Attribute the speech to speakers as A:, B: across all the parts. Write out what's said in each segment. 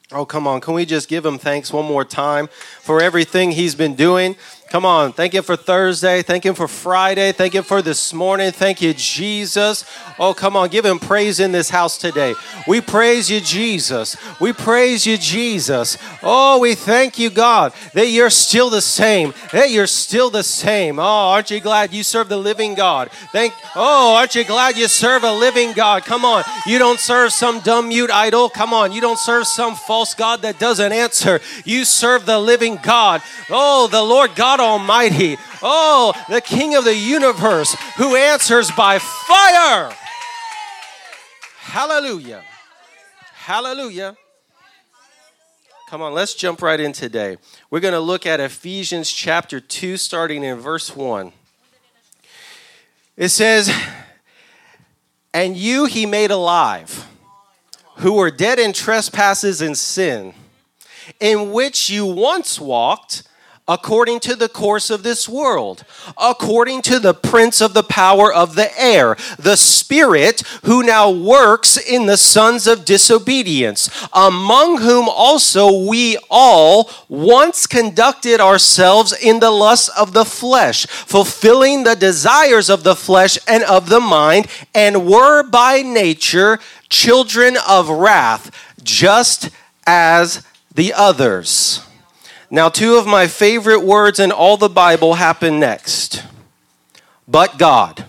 A: Oh, come on. Can we just give him thanks one more time for everything he's been doing? Come on. Thank him for Thursday. Thank him for Friday. Thank him for this morning. Thank you, Jesus. Oh, come on. Give him praise in this house today. We praise you, Jesus. We praise you, Jesus. Oh, we thank you, God, that you're still the same. That you're still the same. Oh, aren't you glad you serve the living God? Aren't you glad you serve a living God? Come on. You don't serve some dumb mute idol. Come on. You don't serve some false God that doesn't answer. You serve the living God. Oh, the Lord God Almighty. Oh, the King of the universe who answers by fire. Hallelujah. Hallelujah. Come on, let's jump right in today. We're going to look at Ephesians chapter 2, starting in verse 1. It says, "And you he made alive, who were dead in trespasses and sin, in which you once walked, according to the course of this world, according to the prince of the power of the air, the spirit who now works in the sons of disobedience, among whom also we all once conducted ourselves in the lusts of the flesh, fulfilling the desires of the flesh and of the mind, and were by nature children of wrath, just as the others." Now, two of my favorite words in all the Bible happen next. But God.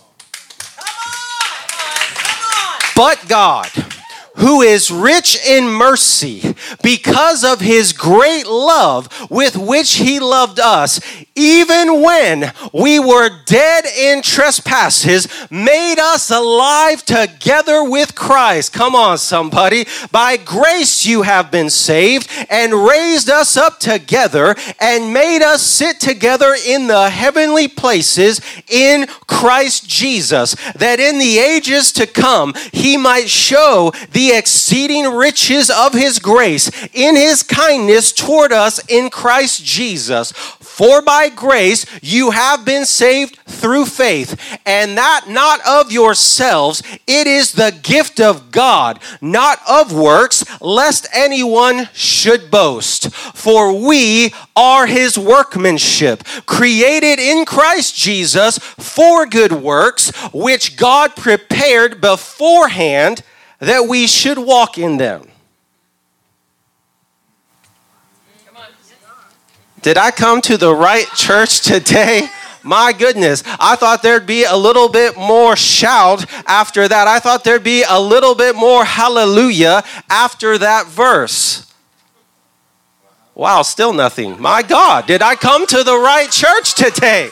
A: But God, who is rich in mercy, because of his great love with which he loved us, even when we were dead in trespasses, made us alive together with Christ. Come on, somebody. By grace you have been saved, and raised us up together, and made us sit together in the heavenly places in Christ Jesus, that in the ages to come he might show the exceeding riches of his grace in his kindness toward us in Christ Jesus. For by grace you have been saved through faith, and that not of yourselves, it is the gift of God, not of works, lest anyone should boast. For we are his workmanship, created in Christ Jesus for good works, which God prepared beforehand that we should walk in them. Did I come to the right church today? My goodness, I thought there'd be a little bit more shout after that. I thought there'd be a little bit more hallelujah after that verse. Wow, still nothing. My God, did I come to the right church today?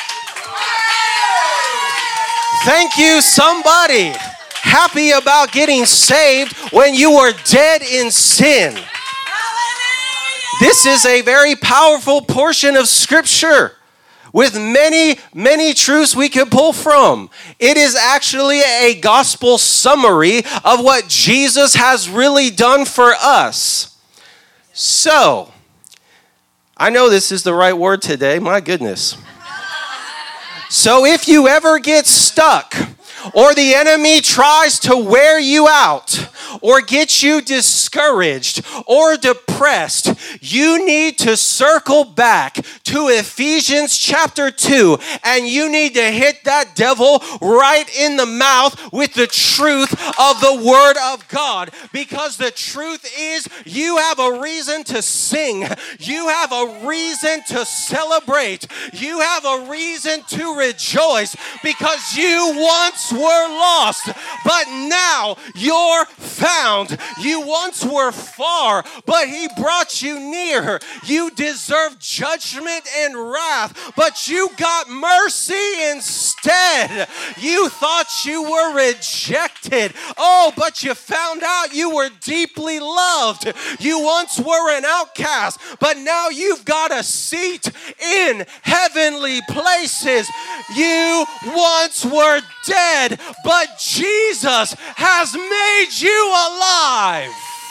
A: Thank you, somebody. Happy about getting saved when you were dead in sin. This is a very powerful portion of Scripture with many, many truths we could pull from. It is actually a gospel summary of what Jesus has really done for us. So, I know this is the right word today, my goodness. So if you ever get stuck, or the enemy tries to wear you out, or get you discouraged or depressed, you need to circle back to Ephesians chapter 2, and you need to hit that devil right in the mouth with the truth of the Word of God. Because the truth is, you have a reason to sing. You have a reason to celebrate. You have a reason to rejoice, because you once were lost, but now you're found. You once were far, but he brought you near. You deserved judgment and wrath, but you got mercy instead. You thought you were rejected. Oh, but you found out you were deeply loved. You once were an outcast, but now you've got a seat in heavenly places. You once were dead, but Jesus has made you alive.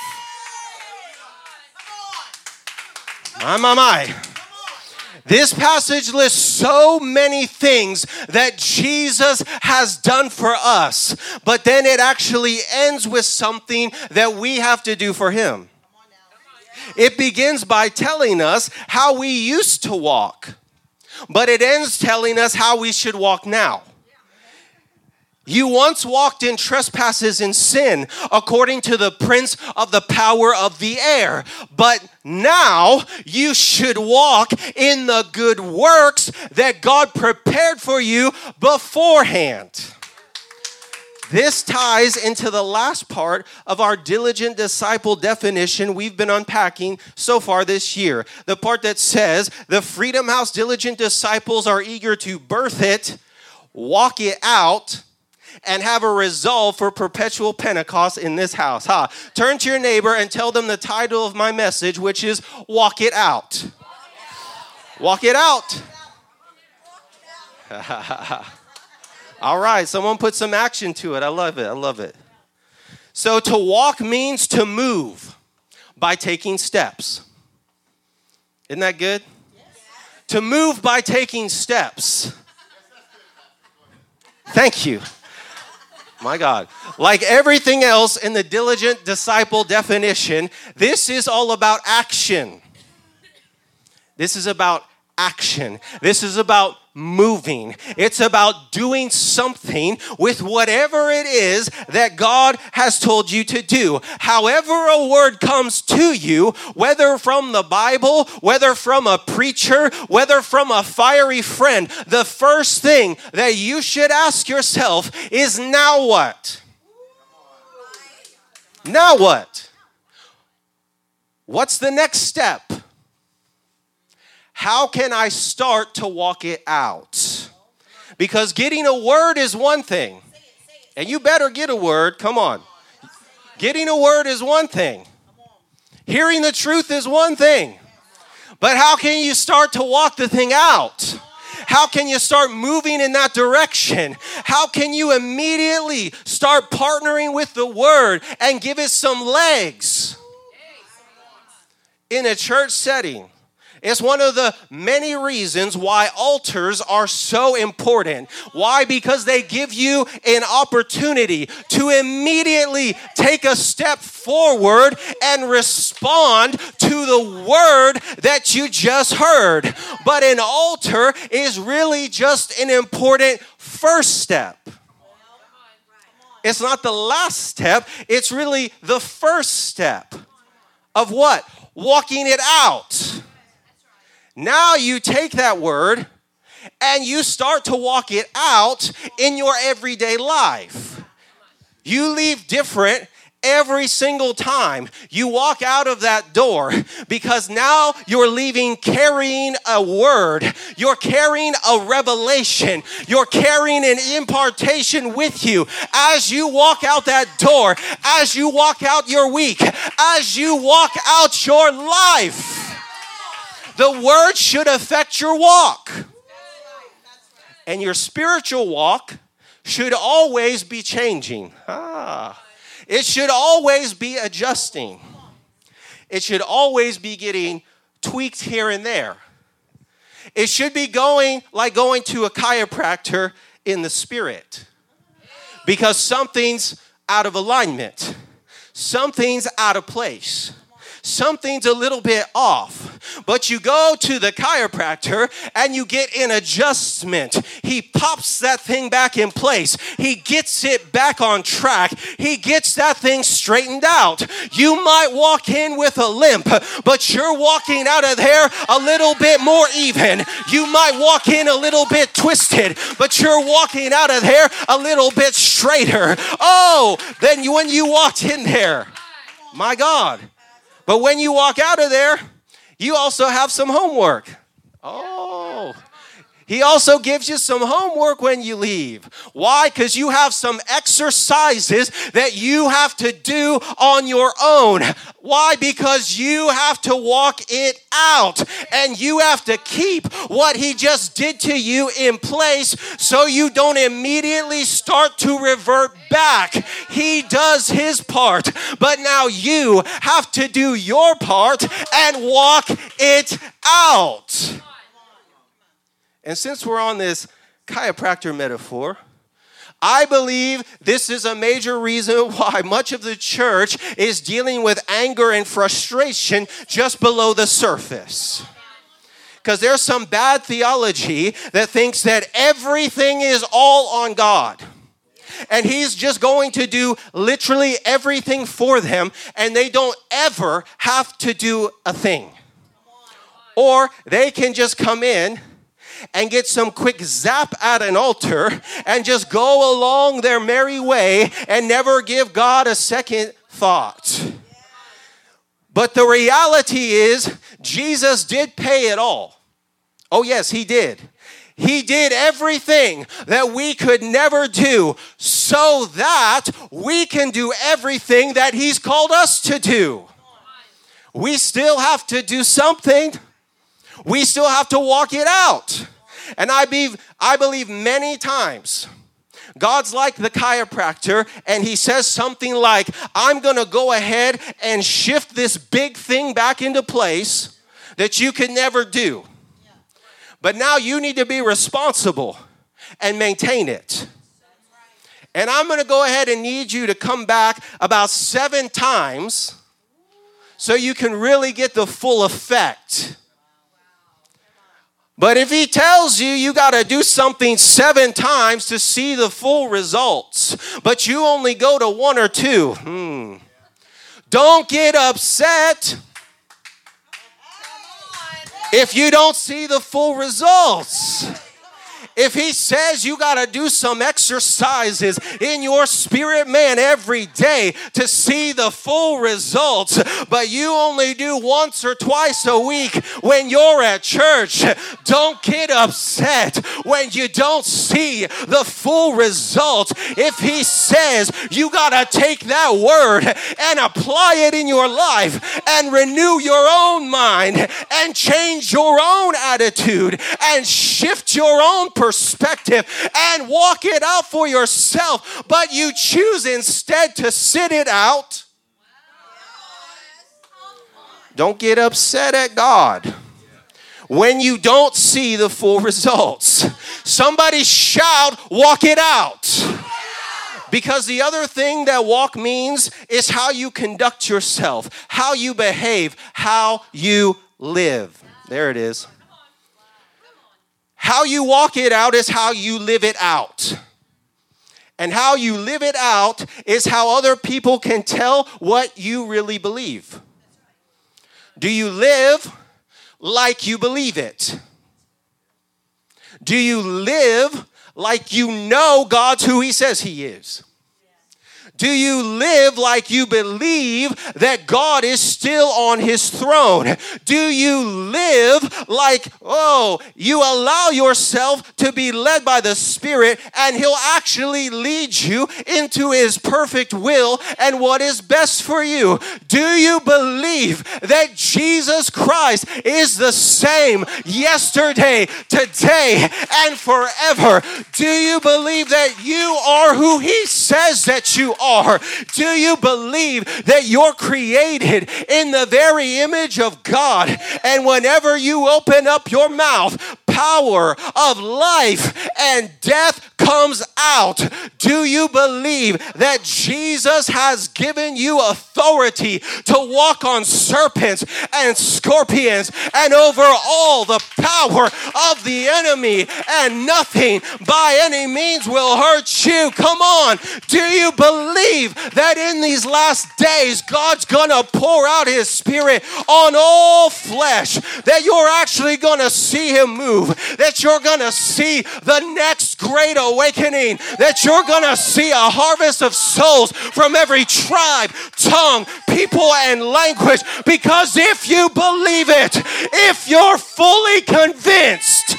A: My. This passage lists so many things that Jesus has done for us, but then it actually ends with something that we have to do for him. It begins by telling us how we used to walk, but it ends telling us how we should walk now. You once walked in trespasses and sin according to the prince of the power of the air. But now you should walk in the good works that God prepared for you beforehand. This ties into the last part of our diligent disciple definition we've been unpacking so far this year. The part that says the Freedom House diligent disciples are eager to birth it, walk it out, and have a resolve for perpetual Pentecost in this house. Turn to your neighbor and tell them the title of my message, which is Walk It Out. Walk it out. All right, someone put some action to it. I love it. I love it. So to walk means to move by taking steps. Isn't that good? Yes. To move by taking steps. Thank you. My God. Like everything else in the diligent disciple definition, this is all about action. This is about action. This is about moving. It's about doing something with whatever it is that God has told you to do. However a word comes to you, whether from the Bible, whether from a preacher, whether from a fiery friend, the first thing that you should ask yourself is, now what? Now what? What's the next step? How can I start to walk it out? Because getting a word is one thing. And you better get a word. Come on. Getting a word is one thing. Hearing the truth is one thing. But how can you start to walk the thing out? How can you start moving in that direction? How can you immediately start partnering with the word and give it some legs? In a church setting, it's one of the many reasons why altars are so important. Why? Because they give you an opportunity to immediately take a step forward and respond to the word that you just heard. But an altar is really just an important first step. It's not the last step. It's really the first step of what? Walking it out. Now you take that word and you start to walk it out in your everyday life. You leave different every single time you walk out of that door, because now you're leaving carrying a word. You're carrying a revelation. You're carrying an impartation with you as you walk out that door, as you walk out your week, as you walk out your life. The word should affect your walk. And your spiritual walk should always be changing. It should always be adjusting. It should always be getting tweaked here and there. It should be going to a chiropractor in the spirit. Because something's out of alignment. Something's out of place. Something's a little bit off, but you go to the chiropractor and you get an adjustment. He pops that thing back in place. He gets it back on track. He gets that thing straightened out. You might walk in with a limp, but you're walking out of there a little bit more even. You might walk in a little bit twisted, but you're walking out of there a little bit straighter. Oh, then when you walked in there, my God. But when you walk out of there, you also have some homework. Oh, he also gives you some homework when you leave. Why? Because you have some exercises that you have to do on your own. Why? Because you have to walk it out. And you have to keep what he just did to you in place so you don't immediately start to revert back. He does his part. But now you have to do your part and walk it out. And since we're on this chiropractor metaphor, I believe this is a major reason why much of the church is dealing with anger and frustration just below the surface. Because there's some bad theology that thinks that everything is all on God. And he's just going to do literally everything for them, and they don't ever have to do a thing. Or they can just come in and get some quick zap at an altar and just go along their merry way and never give God a second thought. But the reality is, Jesus did pay it all. Oh yes, he did. He did everything that we could never do so that we can do everything that he's called us to do. We still have to do something. We still have to walk it out. And I believe many times God's like the chiropractor, and he says something like, I'm going to go ahead and shift this big thing back into place that you could never do. But now you need to be responsible and maintain it. And I'm going to go ahead and need you to come back about 7 times so you can really get the full effect. But if he tells you you got to do something 7 times to see the full results, but you only go to 1 or 2, don't get upset if you don't see the full results. If he says you got to do some exercises in your spirit man every day to see the full results, but you only do once or twice a week when you're at church, don't get upset when you don't see the full results. If he says you got to take that word and apply it in your life and renew your own mind and change your own attitude and shift your own perspective and walk it out for yourself, but you choose instead to sit it out, don't get upset at God when you don't see the full results. Somebody shout, walk it out. Because the other thing that walk means is how you conduct yourself, how you behave, how you live. There it is. How you walk it out is how you live it out. And how you live it out is how other people can tell what you really believe. Do you live like you believe it? Do you live like you know God's who he says he is? Do you live like you believe that God is still on his throne? Do you live like, you allow yourself to be led by the Spirit and he'll actually lead you into his perfect will and what is best for you? Do you believe that Jesus Christ is the same yesterday, today, and forever? Do you believe that you are who he says that you are? Do you believe that you're created in the very image of God? And whenever you open up your mouth, power of life and death comes out. Do you believe that Jesus has given you authority to walk on serpents and scorpions and over all the power of the enemy, and nothing by any means will hurt you? Come on. Do you believe that in these last days God's gonna pour out his Spirit on all flesh, that you're actually gonna see him move, that you're gonna see the next great awakening, that you're gonna see a harvest of souls from every tribe, tongue, people, and language? Because if you believe it, if you're fully convinced,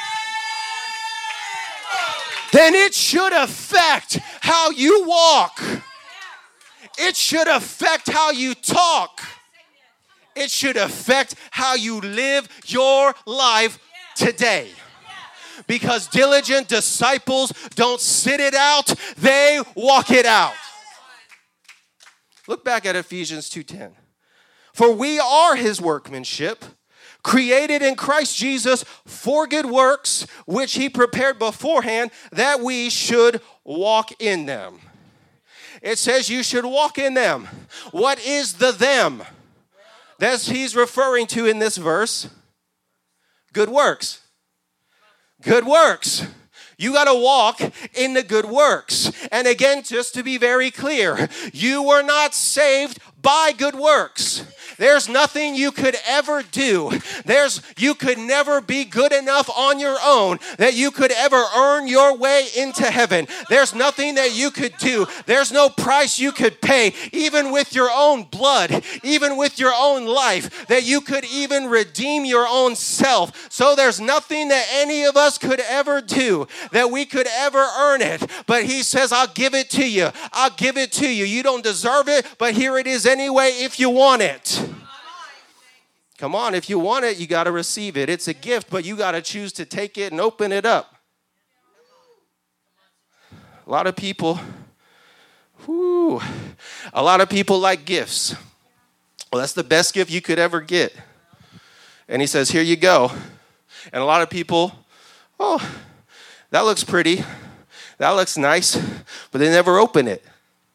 A: then it should affect how you walk. It should affect how you talk. It should affect how you live your life today. Because diligent disciples don't sit it out, they walk it out. Look back at Ephesians 2:10. For we are his workmanship, created in Christ Jesus for good works, which he prepared beforehand that we should walk in them. It says you should walk in them. What is the them that he's referring to in this verse? Good works. Good works. You got to walk in the good works. And again, just to be very clear, you were not saved by good works. There's nothing you could ever do. You could never be good enough on your own that you could ever earn your way into heaven. There's nothing that you could do. There's no price you could pay, even with your own blood, even with your own life, that you could even redeem your own self. So there's nothing that any of us could ever do that we could ever earn it. But he says, I'll give it to you. I'll give it to you. You don't deserve it, but here it is anyway if you want it. Come on, if you want it, you got to receive it. It's a gift, but you got to choose to take it and open it up. A lot of people like gifts. Well, that's the best gift you could ever get. And he says, here you go. And a lot of people, oh, that looks pretty. That looks nice. But they never open it.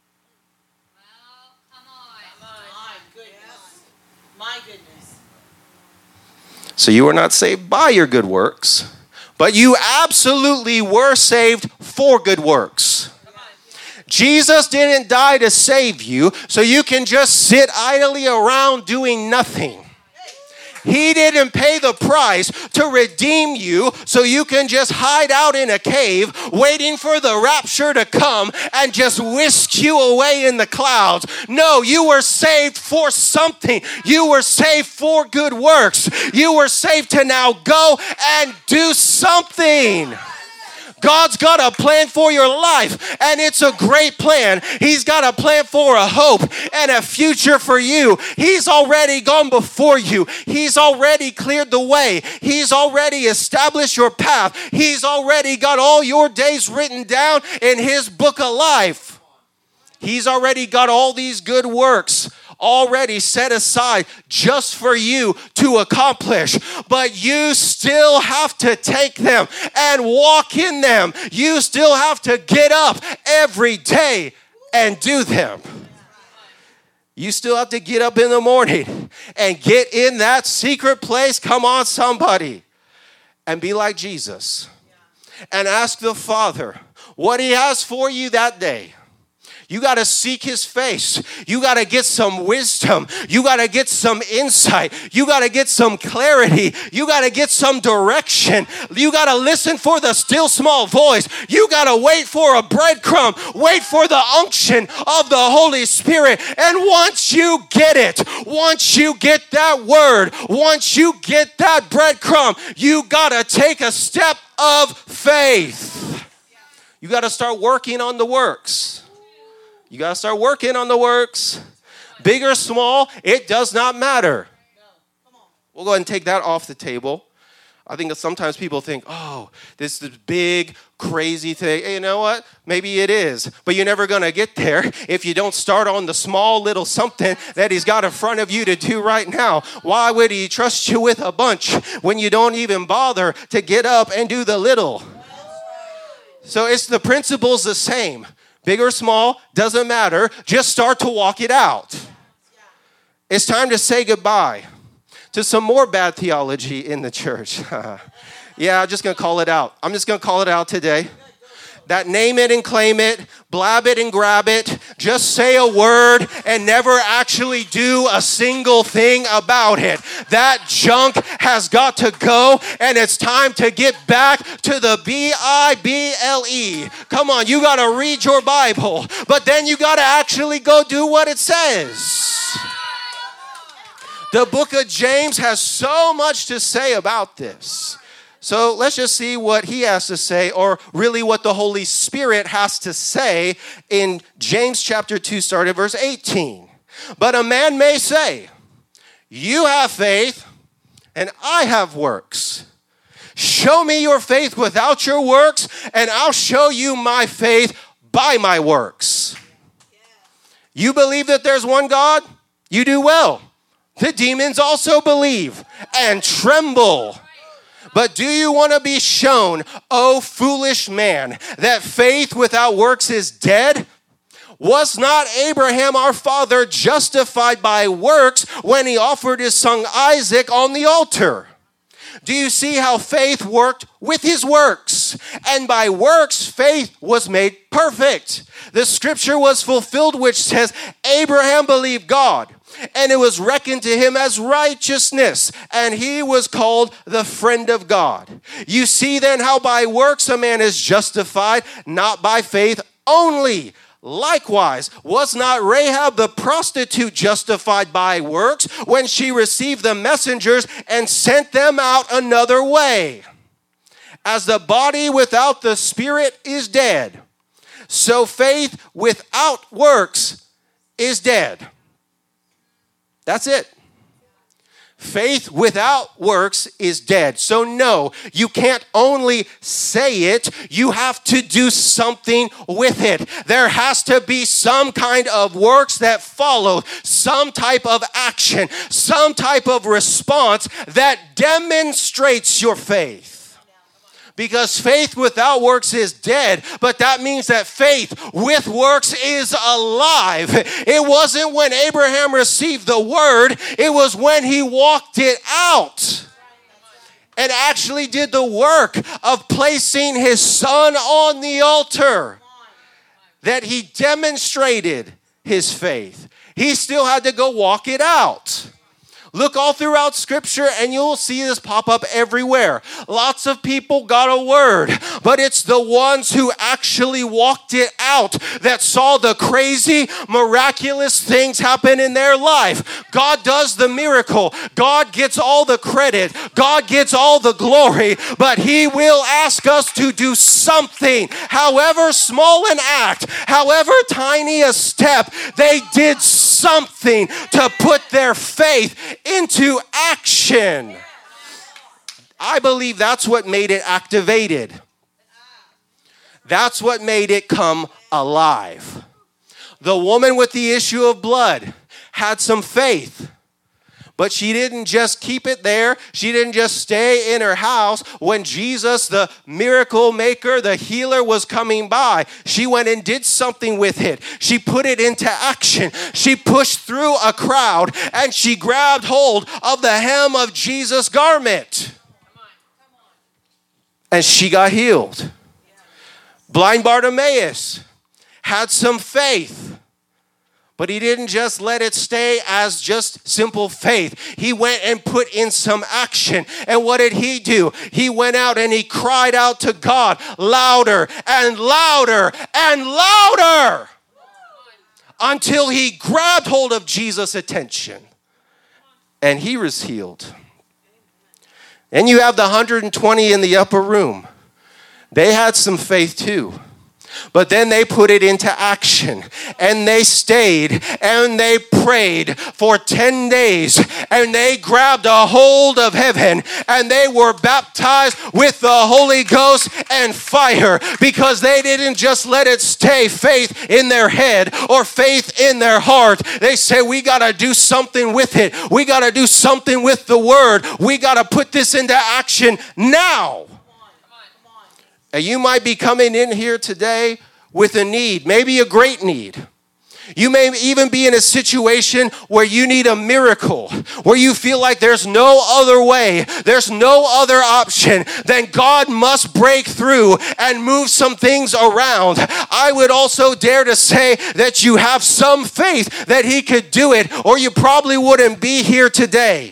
A: So you were not saved by your good works, but you absolutely were saved for good works. Jesus didn't die to save you, so you can just sit idly around doing nothing. He didn't pay the price to redeem you so you can just hide out in a cave waiting for the rapture to come and just whisk you away in the clouds. No, you were saved for something. You were saved for good works. You were saved to now go and do something. God's got a plan for your life, and it's a great plan. He's got a plan for a hope and a future for you. He's already gone before you. He's already cleared the way. He's already established your path. He's already got all your days written down in his book of life. He's already got all these good works already set aside just for you to accomplish, but you still have to take them and walk in them. You still have to get up every day and do them. You still have to get up in the morning and get in that secret place. Come on, somebody, and be like Jesus and ask the Father what he has for you that day. You got to seek his face. You got to get some wisdom. You got to get some insight. You got to get some clarity. You got to get some direction. You got to listen for the still small voice. You got to wait for a breadcrumb. Wait for the unction of the Holy Spirit. And once you get it, once you get that word, once you get that breadcrumb, you got to take a step of faith. You got to start working on the works. You got to start working on the works. Big or small, it does not matter. We'll go ahead and take that off the table. I think that sometimes people think, oh, this is big, crazy thing. Hey, you know what? Maybe it is. But you're never going to get there if you don't start on the small little something that he's got in front of you to do right now. Why would he trust you with a bunch when you don't even bother to get up and do the little? So it's the principle's the same. Big or small, doesn't matter. Just start to walk it out. It's time to say goodbye to some more bad theology in the church. Yeah, I'm just going to call it out. I'm just going to call it out today. That name it and claim it, blab it and grab it, just say a word and never actually do a single thing about it. That junk has got to go, and it's time to get back to the Bible. Come on, you got to read your Bible, but then you got to actually go do what it says. The book of James has so much to say about this. So let's just see what he has to say, or really what the Holy Spirit has to say in James chapter 2, starting at verse 18. But a man may say, you have faith and I have works. Show me your faith without your works, and I'll show you my faith by my works. You believe that there's one God? You do well. The demons also believe and tremble. But do you want to be shown, O foolish man, that faith without works is dead? Was not Abraham our father justified by works when he offered his son Isaac on the altar? Do you see how faith worked with his works? And by works, faith was made perfect. The scripture was fulfilled which says, Abraham believed God, and it was reckoned to him as righteousness, and he was called the friend of God. You see then how by works a man is justified, not by faith only. Likewise, was not Rahab the prostitute justified by works when she received the messengers and sent them out another way? As the body without the spirit is dead, so faith without works is dead. That's it. Faith without works is dead. So no, you can't only say it, you have to do something with it. There has to be some kind of works that follow, some type of action, some type of response that demonstrates your faith. Because faith without works is dead, but that means that faith with works is alive. It wasn't when Abraham received the word, it was when he walked it out and actually did the work of placing his son on the altar that he demonstrated his faith. He still had to go walk it out. Look all throughout Scripture and you'll see this pop up everywhere. Lots of people got a word, but it's the ones who actually walked it out that saw the crazy, miraculous things happen in their life. God does the miracle. God gets all the credit. God gets all the glory, but He will ask us to do something, however small an act, however tiny a step. They did something to put their faith into action. I believe that's what made it activated. That's what made it come alive. The woman with the issue of blood had some faith, but she didn't just keep it there. She didn't just stay in her house. When Jesus, the miracle maker, the healer, was coming by, she went and did something with it. She put it into action. She pushed through a crowd and she grabbed hold of the hem of Jesus' garment. And she got healed. Blind Bartimaeus had some faith, but he didn't just let it stay as just simple faith. He went and put in some action. And what did he do? He went out and he cried out to God louder and louder and louder until he grabbed hold of Jesus' attention. And he was healed. Then you have the 120 in the upper room. They had some faith too. But then they put it into action and they stayed and they prayed for 10 days and they grabbed a hold of heaven and they were baptized with the Holy Ghost and fire, because they didn't just let it stay faith in their head or faith in their heart. They say, we got to do something with it. We got to do something with the word. We got to put this into action now. And you might be coming in here today with a need, maybe a great need. You may even be in a situation where you need a miracle, where you feel like there's no other way, there's no other option, then God must break through and move some things around. I would also dare to say that you have some faith that He could do it, or you probably wouldn't be here today.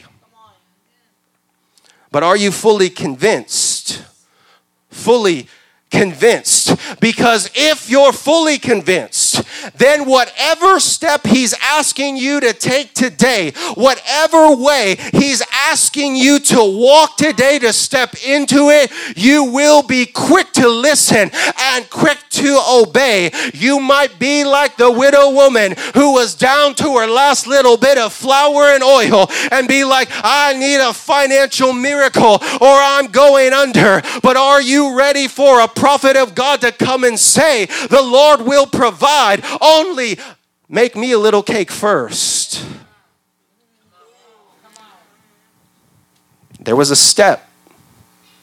A: But are you fully convinced? Fully convinced. Because if you're fully convinced, then whatever step He's asking you to take today, whatever way He's asking you to walk today, to step into it, you will be quick to listen and quick to obey. You might be like the widow woman who was down to her last little bit of flour and oil and be like, I need a financial miracle or I'm going under. But are you ready for a prophet of God to come and say, the Lord will provide, only make me a little cake first? There was a step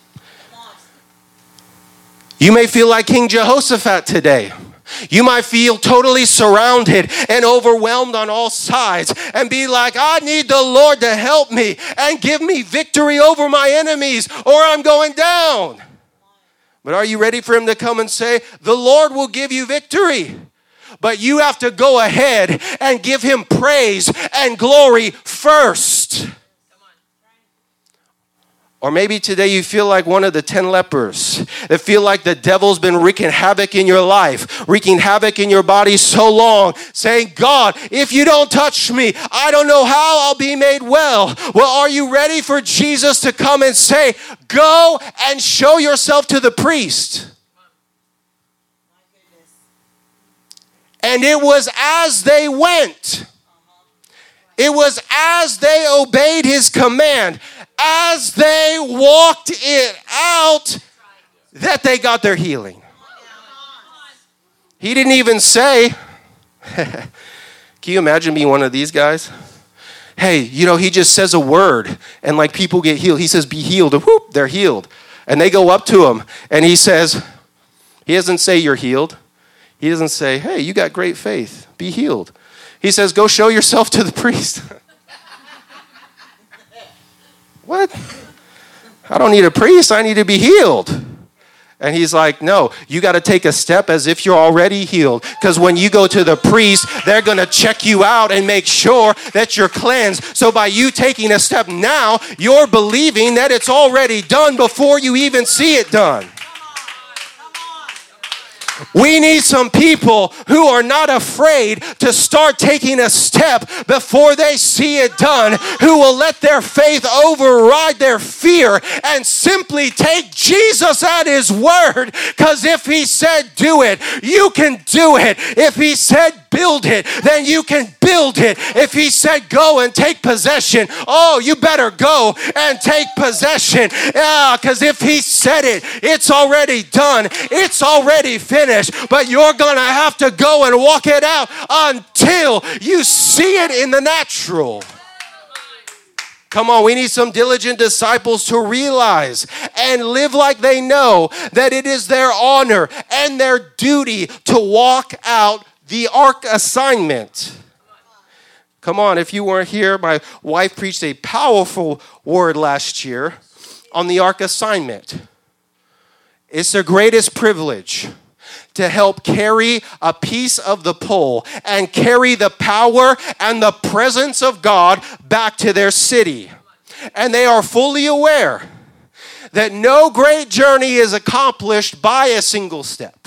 A: You may feel like King Jehoshaphat today. You might feel totally surrounded and overwhelmed on all sides and be like, I need the Lord to help me and give me victory over my enemies or I'm going down. But are you ready for him to come and say, the Lord will give you victory, but you have to go ahead and give him praise and glory first. Or maybe today you feel like one of the 10 lepers that feel like the devil's been wreaking havoc in your life, wreaking havoc in your body so long, saying, God, if you don't touch me, I don't know how I'll be made well. Well, are you ready for Jesus to come and say, go and show yourself to the priest? And it was as they went. It was as they obeyed his command, as they walked it out, that they got their healing. He didn't even say, can you imagine being one of these guys? Hey, he just says a word and like people get healed. He says, be healed. And whoop, they're healed. And they go up to him and he says, he doesn't say you're healed. He doesn't say, hey, you got great faith. Be healed. He says, go show yourself to the priest. What? I don't need a priest. I need to be healed. And he's like, no, you got to take a step as if you're already healed. Because when you go to the priest, they're going to check you out and make sure that you're cleansed. So by you taking a step now, you're believing that it's already done before you even see it done. We need some people who are not afraid to start taking a step before they see it done, who will let their faith override their fear and simply take Jesus at his word. Because if he said do it, you can do it. If he said build it, then you can build it. If he said go and take possession, oh, you better go and take possession. Because if he said it, it's already done. It's already finished. But you're going to have to go and walk it out until you see it in the natural. Come on, we need some diligent disciples to realize and live like they know that it is their honor and their duty to walk out the ark assignment. Come on, if you weren't here, my wife preached a powerful word last year on the ark assignment. It's their greatest privilege to help carry a piece of the pole and carry the power and the presence of God back to their city. And they are fully aware that no great journey is accomplished by a single step.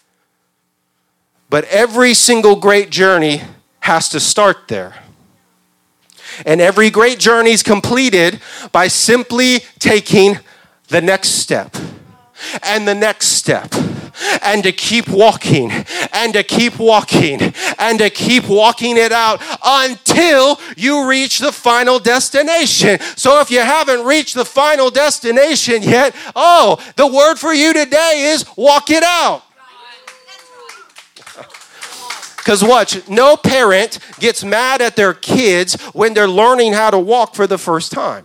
A: But every single great journey has to start there. And every great journey is completed by simply taking the next step and the next step. And to keep walking, and to keep walking, and to keep walking it out until you reach the final destination. So if you haven't reached the final destination yet, the word for you today is walk it out. Because watch, no parent gets mad at their kids when they're learning how to walk for the first time.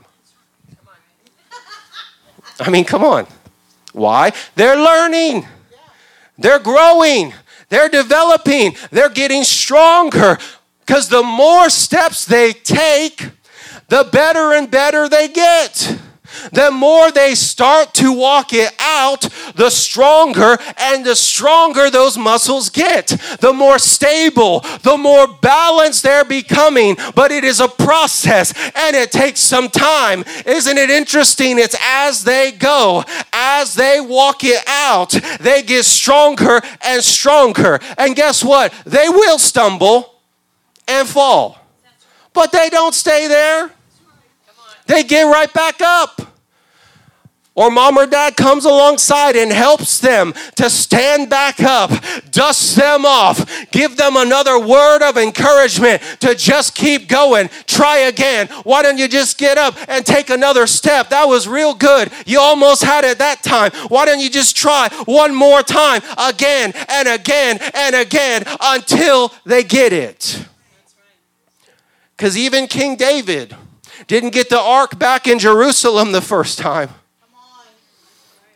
A: I mean, come on. Why? They're learning. They're growing. They're developing. They're getting stronger. Because the more steps they take, the better and better they get. The more they start to walk it out, the stronger and the stronger those muscles get. The more stable, the more balanced they're becoming. But it is a process and it takes some time. Isn't it interesting? It's as they go, as they walk it out, they get stronger and stronger. And guess what? They will stumble and fall. But they don't stay there. They get right back up. Or mom or dad comes alongside and helps them to stand back up, dust them off, give them another word of encouragement to just keep going. Try again. Why don't you just get up and take another step? That was real good. You almost had it that time. Why don't you just try one more time, again and again and again until they get it? Because even King David didn't get the ark back in Jerusalem the first time.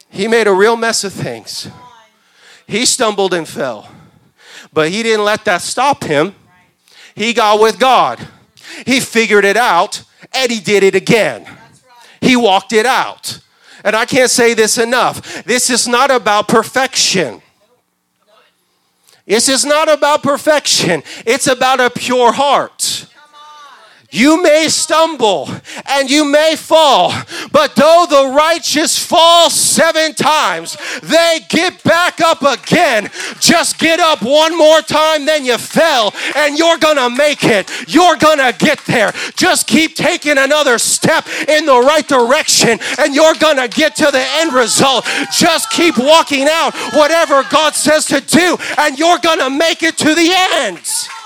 A: He made a real mess of things. He stumbled and fell. But he didn't let that stop him. He got with God. He figured it out, and he did it again. He walked it out. And I can't say this enough. This is not about perfection. This is not about perfection. It's about a pure heart. You may stumble and you may fall, but though the righteous fall 7 times, they get back up again. Just get up one more time than you fell, and you're gonna make it. You're gonna get there. Just keep taking another step in the right direction, and you're gonna get to the end result. Just keep walking out whatever God says to do, and you're gonna make it to the end.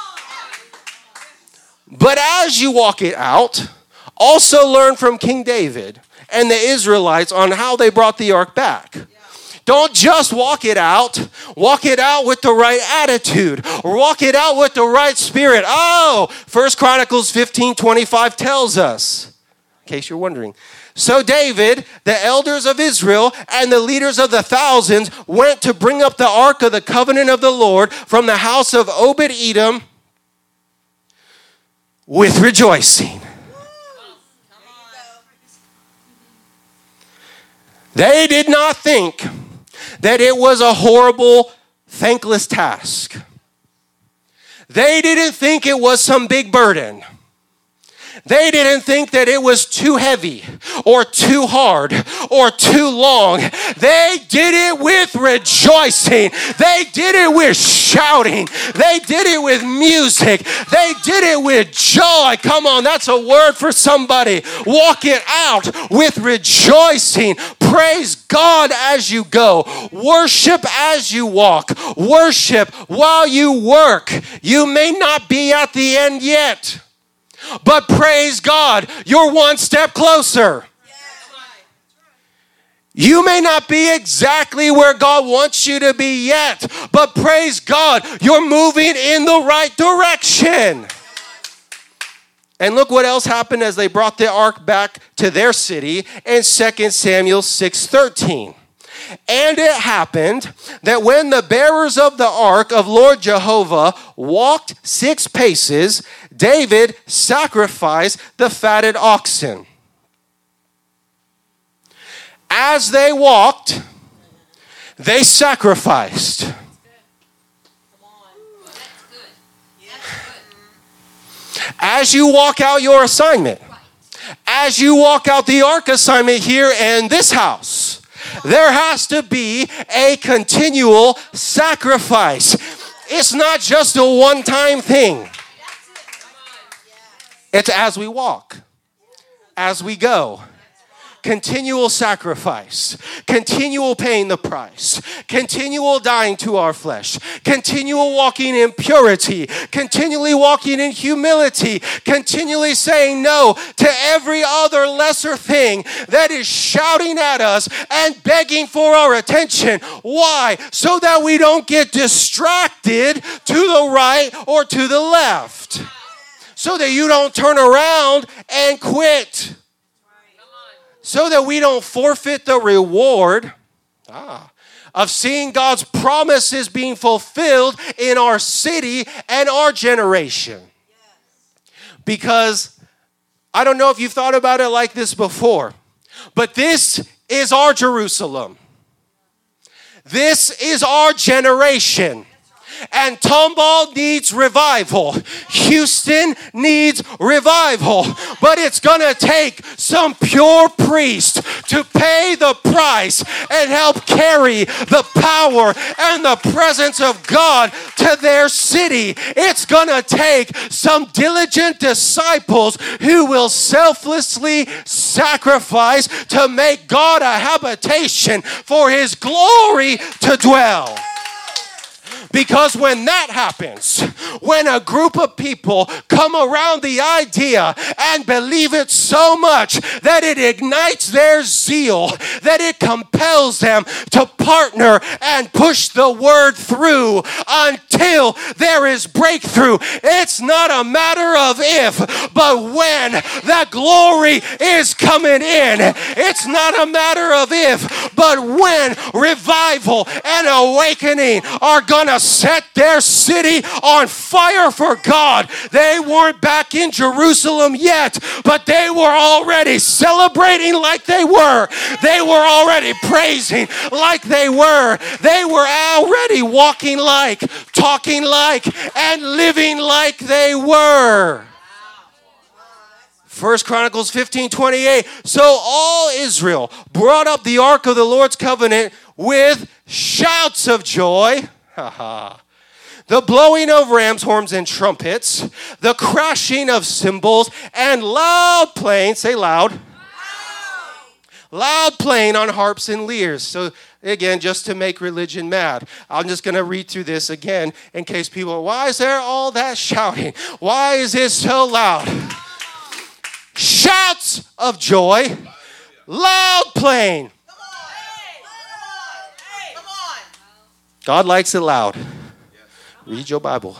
A: But as you walk it out, also learn from King David and the Israelites on how they brought the ark back. Don't just walk it out with the right attitude, or walk it out with the right spirit. Oh, 1 Chronicles 15:25 tells us, in case you're wondering. So David, the elders of Israel, and the leaders of the thousands went to bring up the ark of the covenant of the Lord from the house of Obed-Edom with rejoicing. They did not think that it was a horrible, thankless task. They didn't think it was some big burden. They didn't think that it was too heavy or too hard or too long. They did it with rejoicing. They did it with shouting. They did it with music. They did it with joy. Come on, that's a word for somebody. Walk it out with rejoicing. Praise God as you go. Worship as you walk. Worship while you work. You may not be at the end yet, but praise God, you're one step closer. You may not be exactly where God wants you to be yet, but praise God, you're moving in the right direction. And look what else happened as they brought the ark back to their city in 2 Samuel 6:13. And it happened that when the bearers of the ark of Lord Jehovah walked 6 paces, David sacrificed the fatted oxen. As they walked, they sacrificed. As you walk out your assignment, as you walk out the ark assignment here in this house, there has to be a continual sacrifice. It's not just a one-time thing. It's as we walk, as we go. Continual sacrifice, continual paying the price, continual dying to our flesh, continual walking in purity, continually walking in humility, continually saying no to every other lesser thing that is shouting at us and begging for our attention. Why? So that we don't get distracted to the right or to the left. So that you don't turn around and quit. So that we don't forfeit the reward of seeing God's promises being fulfilled in our city and our generation. Because I don't know if you've thought about it like this before, but this is our Jerusalem. This is our generation. And Tomball needs revival. Houston needs revival. But it's going to take some pure priest to pay the price and help carry the power and the presence of God to their city. It's going to take some diligent disciples who will selflessly sacrifice to make God a habitation for His glory to dwell. Because when that happens, when a group of people come around the idea and believe it so much that it ignites their zeal, that it compels them to partner and push the word through until there is breakthrough. It's not a matter of if, but when that glory is coming in. It's not a matter of if, But when revival and awakening are going to set their city on fire for God, they weren't back in Jerusalem yet, but they were already celebrating like they were. They were already praising like they were. They were already walking like, talking like, and living like they were. 1 Chronicles 15:28. So all Israel brought up the ark of the Lord's covenant with shouts of joy. The blowing of ram's horns and trumpets, the crashing of cymbals, and loud playing, say loud, loud playing on harps and lyres. So again, just to make religion mad. I'm just going to read through this again in case people are, why is there all that shouting? Why is it so loud? Shouts of joy, loud playing. God likes it loud. Read your Bible.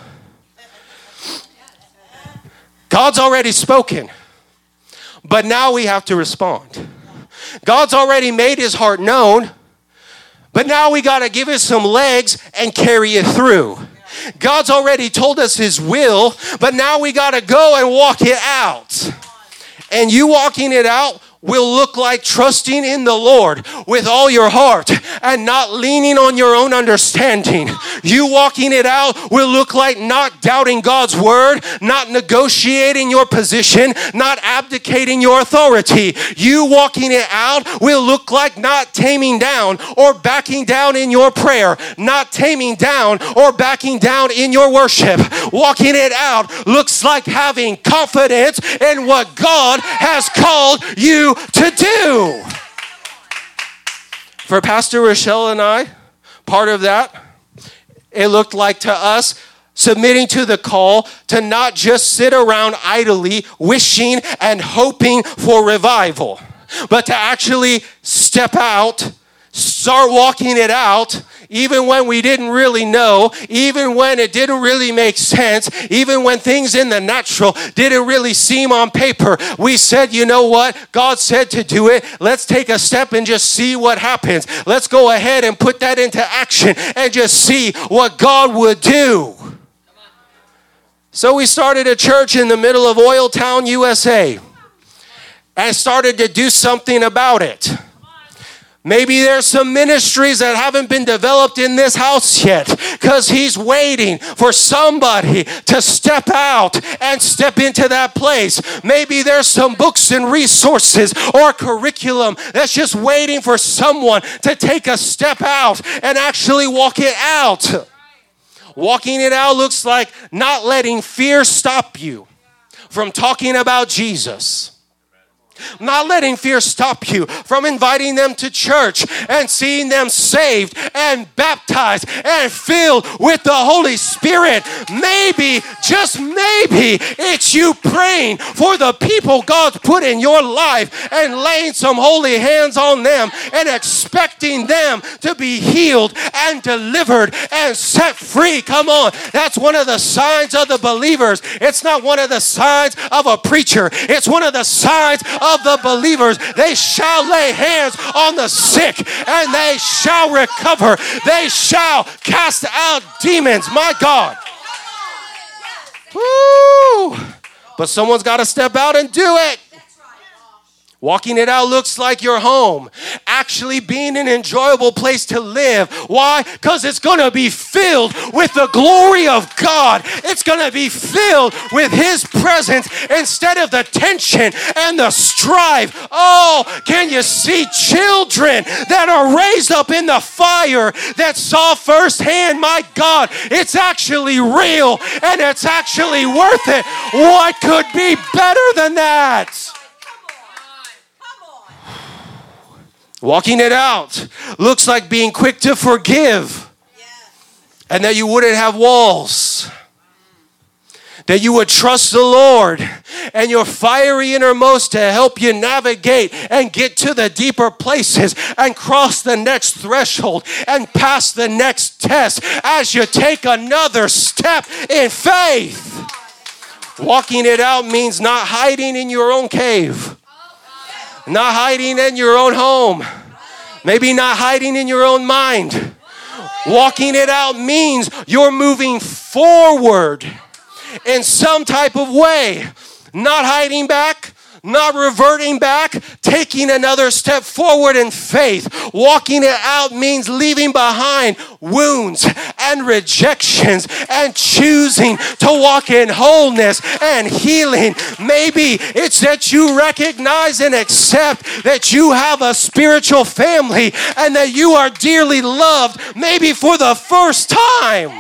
A: God's already spoken, but now we have to respond. God's already made his heart known, but now we got to give it some legs and carry it through. God's already told us his will, but now we got to go and walk it out. And you walking it out will look like trusting in the Lord with all your heart and not leaning on your own understanding. You walking it out will look like not doubting God's word, not negotiating your position, not abdicating your authority. You walking it out will look like not taming down or backing down in your prayer, not taming down or backing down in your worship. Walking it out looks like having confidence in what God has called you to do. For Pastor Rochelle and I, part of that, it looked like to us submitting to the call to not just sit around idly wishing and hoping for revival, but to actually step out, start walking it out, even when we didn't really know, even when it didn't really make sense, even when things in the natural didn't really seem on paper. We said, you know what? God said to do it. Let's take a step and just see what happens. Let's go ahead and put that into action and just see what God would do. So we started a church in the middle of Oil Town, USA, and started to do something about it. Maybe there's some ministries that haven't been developed in this house yet because he's waiting for somebody to step out and step into that place. Maybe there's some books and resources or curriculum that's just waiting for someone to take a step out and actually walk it out. Walking it out looks like not letting fear stop you from talking about Jesus. Not letting fear stop you from inviting them to church and seeing them saved and baptized and filled with the Holy Spirit. Maybe, just maybe, it's you praying for the people God's put in your life and laying some holy hands on them and expecting them to be healed and delivered and set free. Come on, that's one of the signs of the believers. It's not one of the signs of a preacher. It's one of the signs of the believers. They shall lay hands on the sick and they shall recover. They shall cast out demons. My God. Woo! But someone's got to step out and do it. Walking it out looks like your home actually being an enjoyable place to live. Why? Because it's going to be filled with the glory of God. It's going to be filled with his presence instead of the tension and the strife. Oh, can you see children that are raised up in the fire that saw firsthand, my God, it's actually real and it's actually worth it. What could be better than that? Walking it out looks like being quick to forgive and that you wouldn't have walls. That you would trust the Lord and your fiery innermost to help you navigate and get to the deeper places and cross the next threshold and pass the next test as you take another step in faith. Walking it out means not hiding in your own cave. Not hiding in your own home, Maybe not hiding in your own mind. Walking it out means you're moving forward in some type of way. Not hiding back, not reverting back, taking another step forward in faith. Walking it out means leaving behind wounds and rejections and choosing to walk in wholeness and healing. Maybe it's that you recognize and accept that you have a spiritual family and that you are dearly loved, maybe for the first time.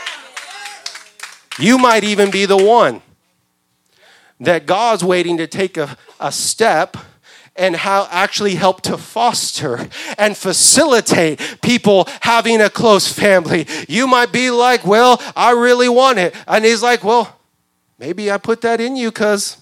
A: You might even be the one that God's waiting to take a step and how actually help to foster and facilitate people having a close family. You might be like, well, I really want it. And he's like, well, maybe I put that in you because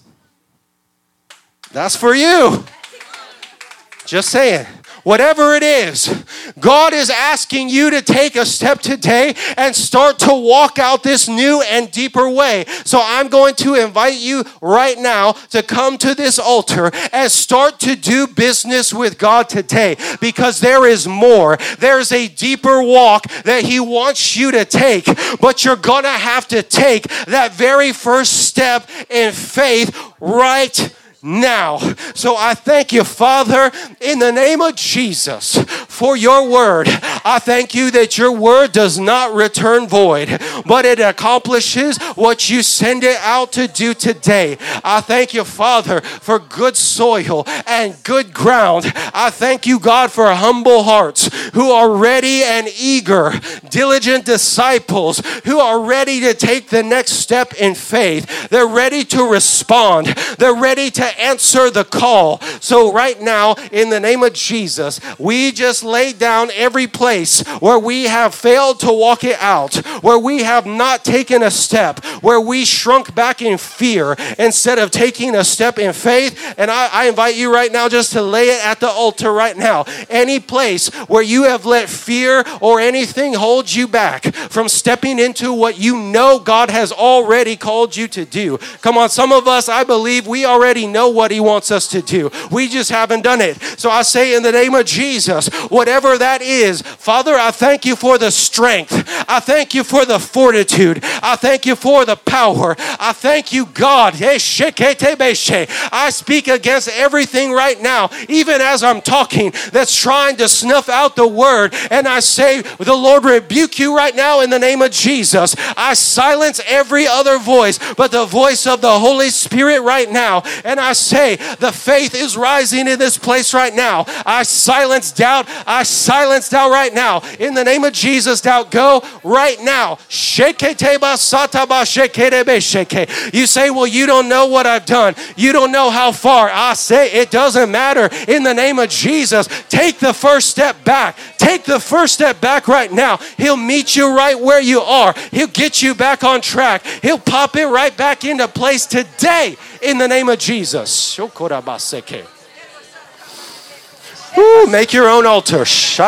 A: that's for you. Just saying. Whatever it is, God is asking you to take a step today and start to walk out this new and deeper way. So I'm going to invite you right now to come to this altar and start to do business with God today, because there is more. There's a deeper walk that He wants you to take, but you're going to have to take that very first step in faith right now. So I thank you, Father, in the name of Jesus, for your word. I thank you that your word does not return void, but it accomplishes what you send it out to do today. I thank you, Father, for good soil and good ground. I thank you, God, for humble hearts who are ready and eager, diligent disciples who are ready to take the next step in faith. They're ready to respond. They're ready to answer the call. So right now, in the name of Jesus, we just lay down every place where we have failed to walk it out, where we have not taken a step, where we shrunk back in fear instead of taking a step in faith. And I invite you right now just to lay it at the altar right now. Any place where you have let fear or anything hold you back from stepping into what you know God has already called you to do. Come on, some of us, I believe we already know what He wants us to do. We just haven't done it. So I say in the name of Jesus, whatever that is, Father, I thank you for the strength. I thank you for the fortitude. I thank you for the power. I thank you, God. I speak against everything right now, even as I'm talking, that's trying to snuff out the word. And I say, the Lord rebuke you right now in the name of Jesus. I silence every other voice but the voice of the Holy Spirit right now. And I say, the faith is rising in this place right now. I silence doubt. I silence doubt right now. In the name of Jesus, doubt, go right now. You say, well, you don't know what I've done. You don't know how far. I say, it doesn't matter. In the name of Jesus, take the first step back. Take the first step back right now. He'll meet you right where you are. He'll get you back on track. He'll pop it right back into place today in the name of Jesus. Woo, make your own altar.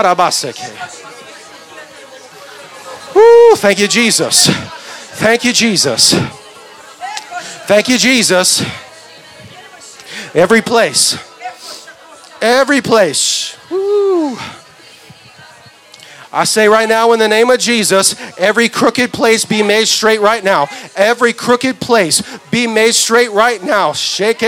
A: Woo, thank you, Jesus. Thank you, Jesus. Thank you, Jesus. Every place. Every place. Woo. I say right now in the name of Jesus, every crooked place be made straight right now. Every crooked place be made straight right now. I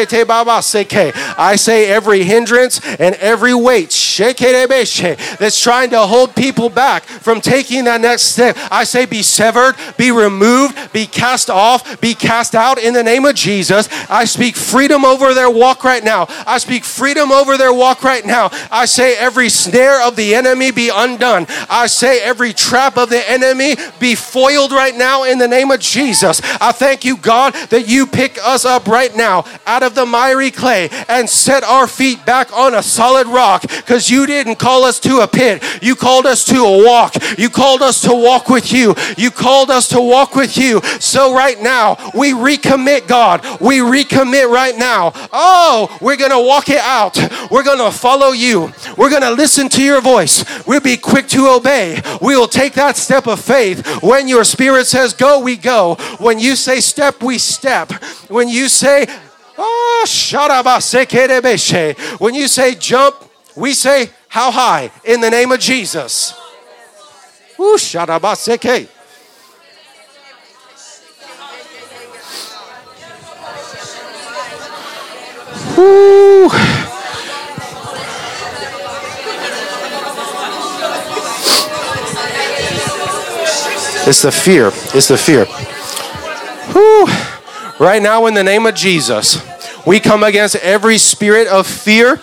A: say every hindrance and every weight that's trying to hold people back from taking that next step, I say be severed, be removed, be cast off, be cast out in the name of Jesus. I speak freedom over their walk right now. I speak freedom over their walk right now. I say every snare of the enemy be undone. I say every trap of the enemy be foiled right now in the name of Jesus. I thank you, God, that you pick us up right now out of the miry clay and set our feet back on a solid rock, because you didn't call us to a pit. You called us to a walk. You called us to walk with you. You called us to walk with you. So right now, we recommit, God. We recommit right now. Oh, we're going to walk it out. We're going to follow you. We're going to listen to your voice. We'll be quick to obey. We will take that step of faith. When your spirit says go, we go. When you say step, we step. When you say, when you say jump, we say How high? In the name of Jesus. Woo, shadabaseke. Woo. It's the fear. It's the fear. Whew. Right now, in the name of Jesus, we come against every spirit of fear.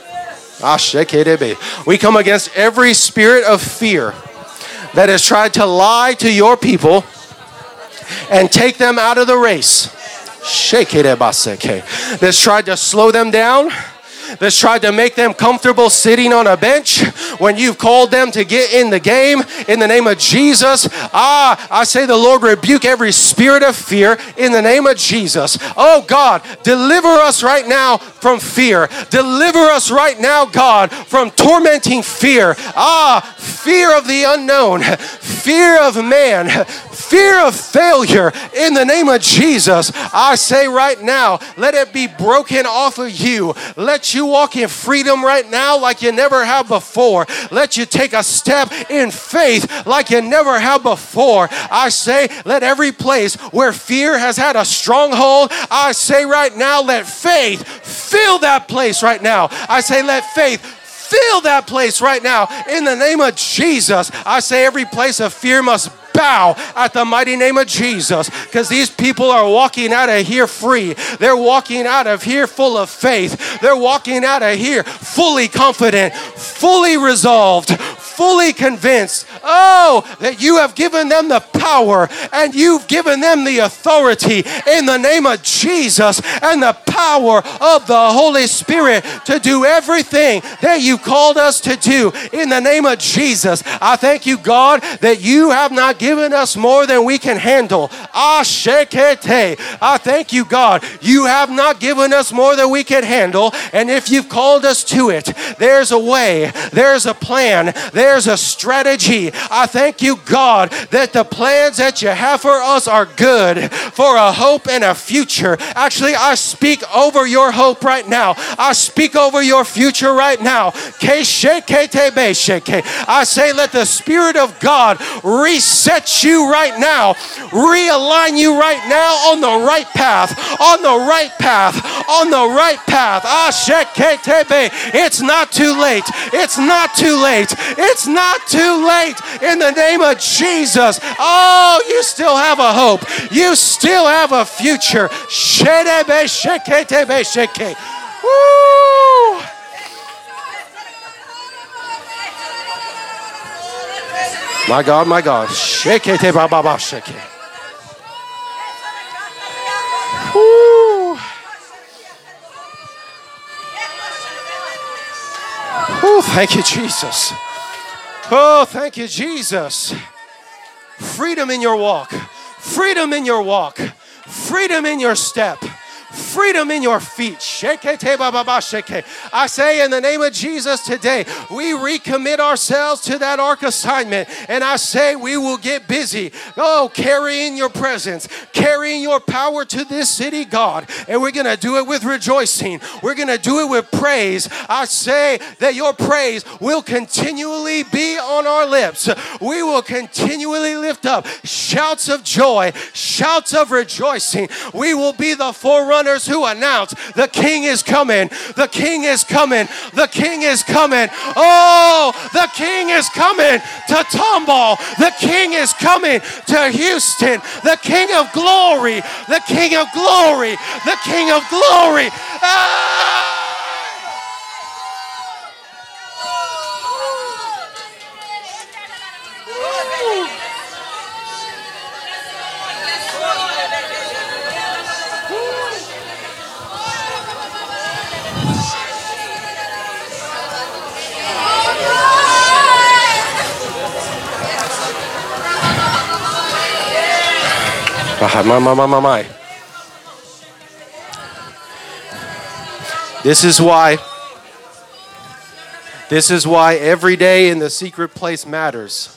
A: We come against every spirit of fear that has tried to lie to your people and take them out of the race. That's tried to slow them down. That's tried to make them comfortable sitting on a bench when you've called them to get in the game. In the name of Jesus, I say the Lord rebuke every spirit of fear in the name of Jesus. Oh God, deliver us right now from fear. Deliver us right now, God, from tormenting fear. Fear of the unknown, fear of man, fear of failure. In the name of Jesus, I say right now, let it be broken off of you. Let you walk in freedom right now like you never have before. Let you take a step in faith like you never have before. I say, let every place where fear has had a stronghold, I say right now, let faith fill that place right now. I say, let faith fill that place right now. In the name of Jesus, I say every place of fear must bow at the mighty name of Jesus, because these people are walking out of here free. They're walking out of here full of faith. They're walking out of here fully confident, fully resolved, fully convinced, that you have given them the power and you've given them the authority in the name of Jesus and the power of the Holy Spirit to do everything that you called us to do in the name of Jesus. I thank you, God, that you have not given us more than we can handle. I thank you, God, you have not given us more than we can handle, and if you've called us to it, there's a way, there's a plan, there's a strategy. I thank you, God, that the plans that you have for us are good, for a hope and a future. Actually, I speak over your hope right now. I speak over your future right now. I say, let the Spirit of God reset you right now, realign you right now on the right path, on the right path, on the right path. It's not too late. It's not too late. It's not too late in the name of Jesus. Oh, you still have a hope. You still have a future. Woo! My God, my God. Woo! Oh, thank you, Jesus. Oh, thank you, Jesus. Freedom in your walk. Freedom in your walk. Freedom in your step. Freedom in your feet. I say in the name of Jesus today, we recommit ourselves to that ark assignment. And I say we will get busy. Carrying your presence, carrying your power to this city, God. And we're going to do it with rejoicing. We're going to do it with praise. I say that your praise will continually be on our lips. We will continually lift up shouts of joy, shouts of rejoicing. We will be the forerunners who announce the King is coming. The King is coming. The King is coming. Oh, the King is coming to Tomball. The King is coming to Houston. The King of glory. The King of glory. The King of glory. My. This is why every day in the secret place matters.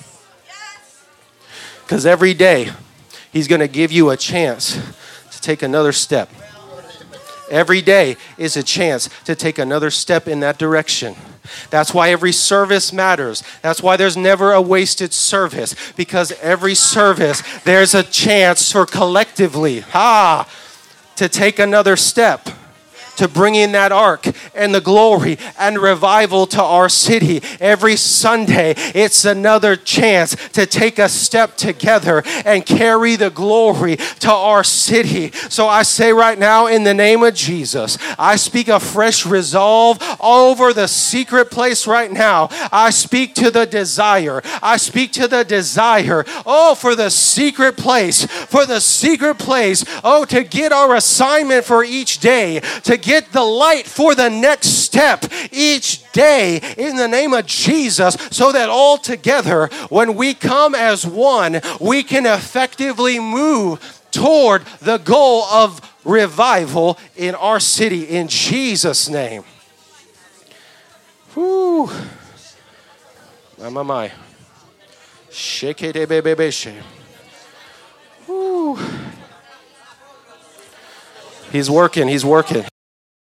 A: Because every day he's going to give you a chance to take another step. Every day is a chance to take another step in that direction. That's why every service matters. That's why there's never a wasted service, because every service, there's a chance for collectively, to take another step, to bring in that ark and the glory and revival to our city. Every Sunday, it's another chance to take a step together and carry the glory to our city. So I say right now, in the name of Jesus, I speak a fresh resolve over the secret place right now. I speak to the desire. I speak to the desire, for the secret place, to get our assignment for each day, to get the light for the next step each day in the name of Jesus, so that all together, when we come as one, we can effectively move toward the goal of revival in our city in Jesus' name. Whoo. My. Shake it, baby. Whoo. He's working.